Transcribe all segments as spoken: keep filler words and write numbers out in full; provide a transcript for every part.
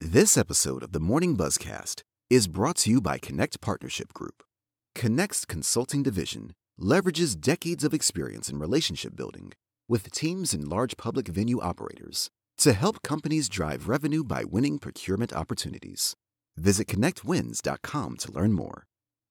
This episode of the Morning Buzzcast is brought to you by Connect Partnership Group. Connect's consulting division leverages decades of experience in relationship building with teams and large public venue operators to help companies drive revenue by winning procurement opportunities. Visit connect wins dot com to learn more.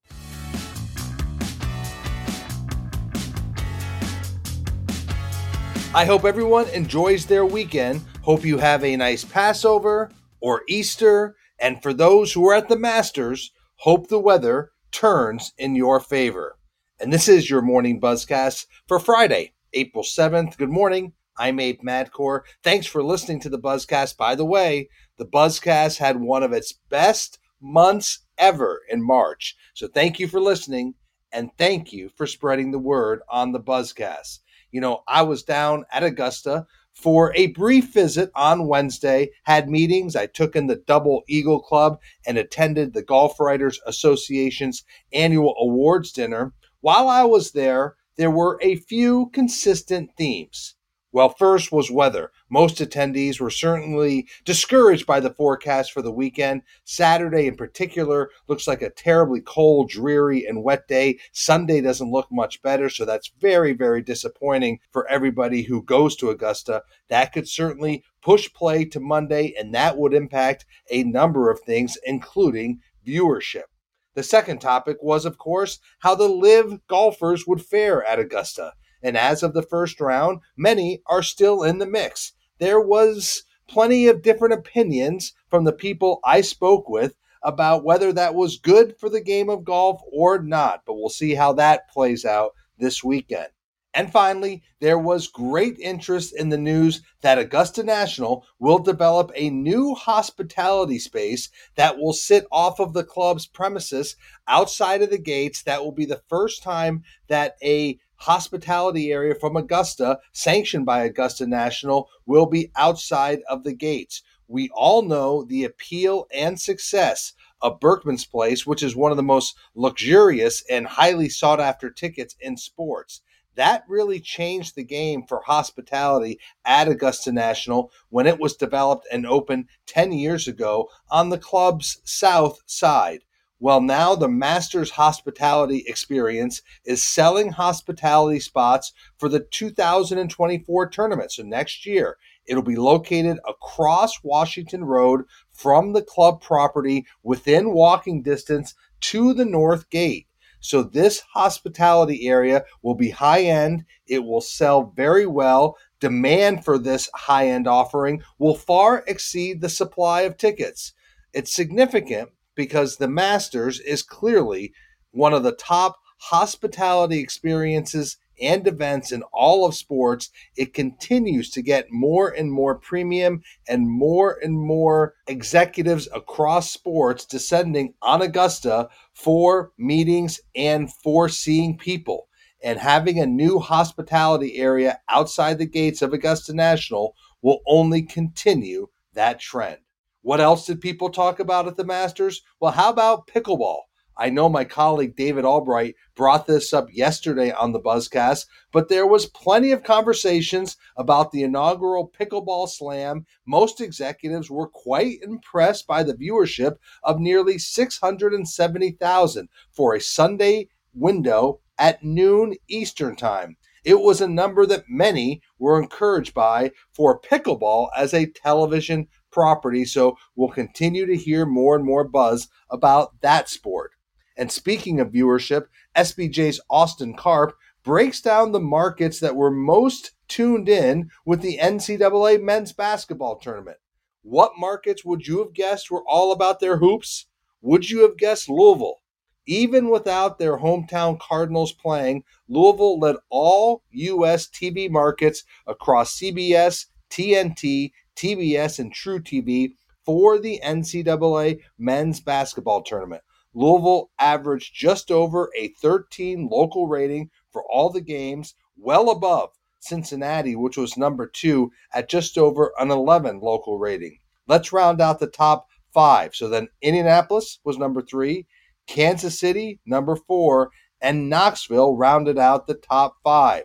I hope everyone enjoys their weekend. Hope you have a nice Passover or Easter. And for those who are at the Masters, hope the weather turns in your favor. And this is your Morning Buzzcast for Friday, April seventh. Good morning. I'm Abe Madcore. Thanks for listening to the Buzzcast. By the way, the Buzzcast had one of its best months ever in March. So thank you for listening, and thank you for spreading the word on the Buzzcast. You know, I was down at Augusta for a brief visit on Wednesday, had meetings. I took in the Double Eagle Club and attended the Golf Writers Association's annual awards dinner. While I was there, there were a few consistent themes. Well, first was weather. Most attendees were certainly discouraged by the forecast for the weekend. Saturday in particular looks like a terribly cold, dreary, and wet day. Sunday doesn't look much better, so that's very, very disappointing for everybody who goes to Augusta. That could certainly push play to Monday, and that would impact a number of things, including viewership. The second topic was, of course, how the LIV golfers would fare at Augusta. And as of the first round, many are still in the mix. There was plenty of different opinions from the people I spoke with about whether that was good for the game of golf or not. But we'll see how that plays out this weekend. And finally, there was great interest in the news that Augusta National will develop a new hospitality space that will sit off of the club's premises outside of the gates. That will be the first time that a hospitality area from Augusta, sanctioned by Augusta National, will be outside of the gates. We all know the appeal and success of Berkman's Place, which is one of the most luxurious and highly sought-after tickets in sports. That really changed the game for hospitality at Augusta National when it was developed and opened ten years ago on the club's south side. Well, now the Masters Hospitality Experience is selling hospitality spots for the two thousand twenty-four tournament. So next year, it'll be located across Washington Road from the club property within walking distance to the North Gate. So this hospitality area will be high-end. It will sell very well. Demand for this high-end offering will far exceed the supply of tickets. It's significant because the Masters is clearly one of the top hospitality experiences and events in all of sports. It continues to get more and more premium and more and more executives across sports descending on Augusta for meetings and for seeing people. And having a new hospitality area outside the gates of Augusta National will only continue that trend. What else did people talk about at the Masters? Well, how about pickleball? I know my colleague David Albright brought this up yesterday on the Buzzcast, but there was plenty of conversations about the inaugural Pickleball Slam. Most executives were quite impressed by the viewership of nearly six hundred seventy thousand for a Sunday window at noon Eastern Time. It was a number that many were encouraged by for pickleball as a television property, so we'll continue to hear more and more buzz about that sport. And speaking of viewership, S B J's Austin Karp breaks down the markets that were most tuned in with the N C double A men's basketball tournament. What markets would you have guessed were all about their hoops? Would you have guessed Louisville? Even without their hometown Cardinals playing, Louisville led all U S T V markets across C B S, T N T, T B S, and True T V for the N C double A men's basketball tournament. Louisville averaged just over a thirteen local rating for all the games, well above Cincinnati, which was number two at just over an eleven local rating. Let's round out the top five. So then Indianapolis was number three, Kansas City number four, and Knoxville rounded out the top five.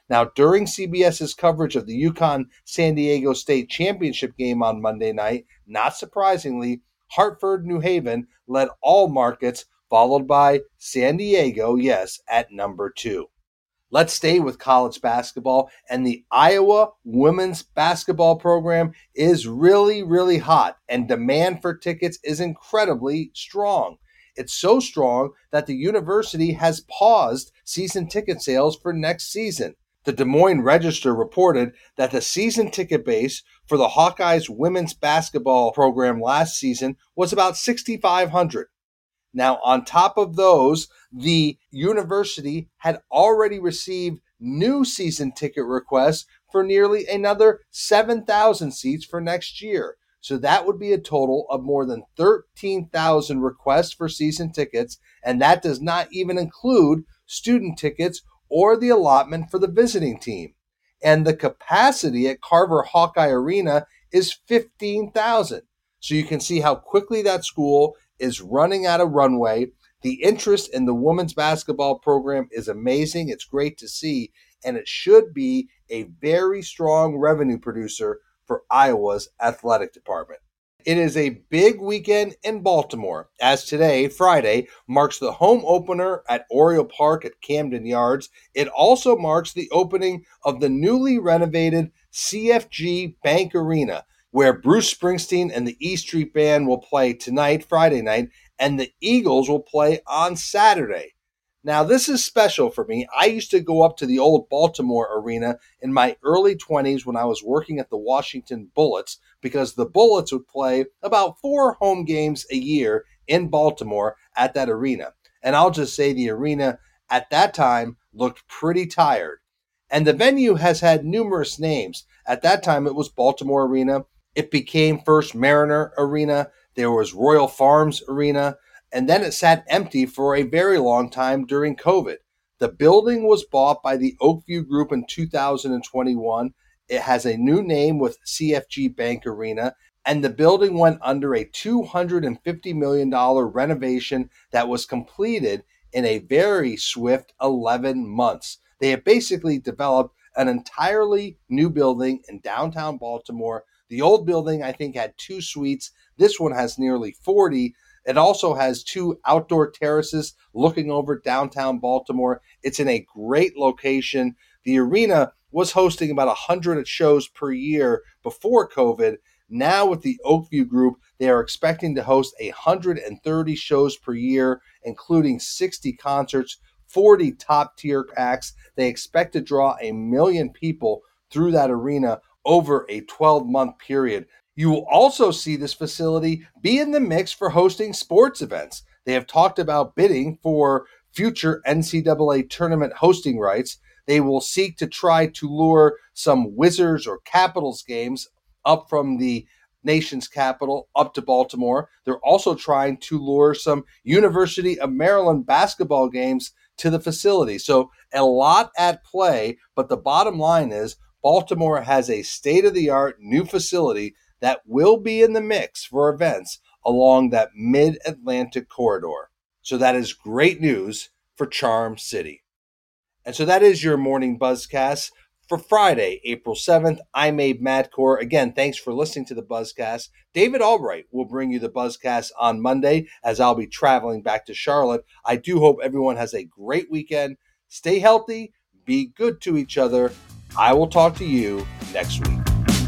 Now, during CBS's coverage of the UConn-San Diego State Championship game on Monday night, not surprisingly, Hartford, New Haven led all markets, followed by San Diego, yes, at number two. Let's stay with college basketball, and the Iowa women's basketball program is really, really hot, and demand for tickets is incredibly strong. It's so strong that the university has paused season ticket sales for next season. The Des Moines Register reported that the season ticket base for the Hawkeyes women's basketball program last season was about sixty-five hundred. Now, on top of those, the university had already received new season ticket requests for nearly another seven thousand seats for next year. So that would be a total of more than thirteen thousand requests for season tickets, and that does not even include student tickets or the allotment for the visiting team. And the capacity at Carver Hawkeye Arena is fifteen thousand. So you can see how quickly that school is running out of runway. The interest in the women's basketball program is amazing. It's great to see, and it should be a very strong revenue producer for Iowa's athletic department. It is a big weekend in Baltimore, as today, Friday, marks the home opener at Oriole Park at Camden Yards. It also marks the opening of the newly renovated C F G Bank Arena, where Bruce Springsteen and the E Street Band will play tonight, Friday night, and the Eagles will play on Saturday. Now, this is special for me. I used to go up to the old Baltimore Arena in my early twenties when I was working at the Washington Bullets, because the Bullets would play about four home games a year in Baltimore at that arena. And I'll just say the arena at that time looked pretty tired. And the venue has had numerous names. At that time, it was Baltimore Arena. It became First Mariner Arena. There was Royal Farms Arena. And then it sat empty for a very long time during COVID. The building was bought by the Oakview Group in two thousand twenty-one. It has a new name with C F G Bank Arena, and the building went under a two hundred fifty million dollars renovation that was completed in a very swift eleven months. They have basically developed an entirely new building in downtown Baltimore. The old building, I think, had two suites. This one has nearly forty. It also has two outdoor terraces looking over downtown Baltimore. It's in a great location. The arena was hosting about one hundred shows per year before COVID. Now with the Oakview Group, they are expecting to host one hundred thirty shows per year, including sixty concerts, forty top-tier acts. They expect to draw a million people through that arena over a twelve-month period. You will also see this facility be in the mix for hosting sports events. They have talked about bidding for future N C double A tournament hosting rights. They will seek to try to lure some Wizards or Capitals games up from the nation's capital up to Baltimore. They're also trying to lure some University of Maryland basketball games to the facility. So a lot at play, but the bottom line is Baltimore has a state-of-the-art new facility that will be in the mix for events along that mid-Atlantic corridor. So that is great news for Charm City. And so that is your morning Buzzcast for Friday, April seventh. I'm Abe Madcore. Again, thanks for listening to the Buzzcast. David Albright will bring you the Buzzcast on Monday as I'll be traveling back to Charlotte. I do hope everyone has a great weekend. Stay healthy, be good to each other. I will talk to you next week.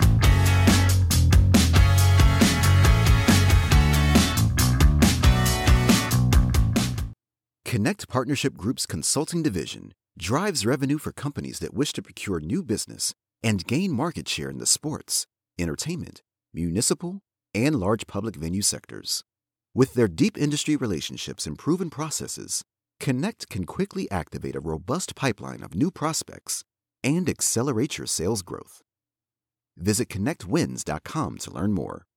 Connect Partnership Group's consulting division drives revenue for companies that wish to procure new business and gain market share in the sports, entertainment, municipal, and large public venue sectors. With their deep industry relationships and proven processes, Connect can quickly activate a robust pipeline of new prospects and accelerate your sales growth. Visit connect wins dot com to learn more.